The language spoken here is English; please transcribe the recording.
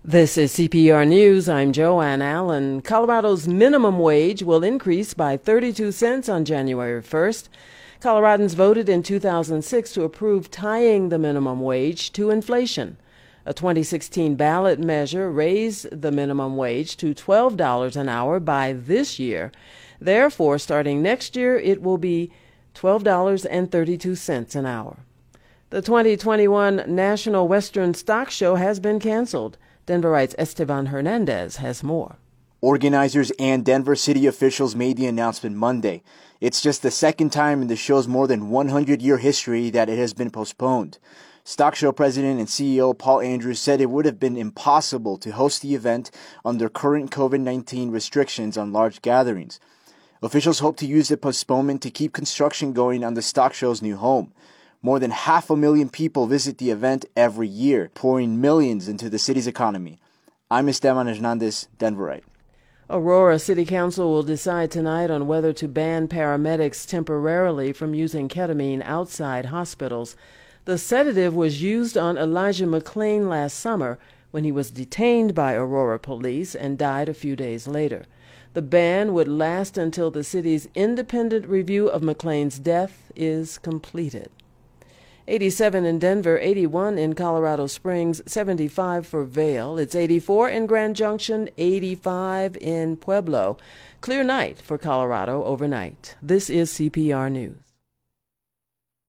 This is CPR News. I'm Joanne Allen. Colorado's minimum wage will increase by 32 cents on January 1st. Coloradans voted in 2006 to approve tying the minimum wage to inflation. A 2016 ballot measure raised the minimum wage to $12 an hour by this year. Therefore, starting next year, it will be $12.32 an hour. The 2021 National Western Stock Show has been canceled. Denverite's Esteban Hernandez has more. Organizers and Denver city officials made the announcement Monday. It's just the second time in the show's more than 100-year history that it has been postponed. Stock Show President and CEO Paul Andrews said it would have been impossible to host the event under current COVID-19 restrictions on large gatherings. Officials hope to use the postponement to keep construction going on the Stock Show's new home. More than 500,000 people visit the event every year, pouring millions into the city's economy. I'm Esteban Hernandez, Denverite. Aurora City Council will decide tonight on whether to ban paramedics temporarily from using ketamine outside hospitals. The sedative was used on Elijah McClain last summer when he was detained by Aurora police and died a few days later. The ban would last until the city's independent review of McClain's death is completed. 87 in Denver, 81 in Colorado Springs, 75 for Vail. It's 84 in Grand Junction, 85 in Pueblo. Clear night for Colorado overnight. This is CPR News.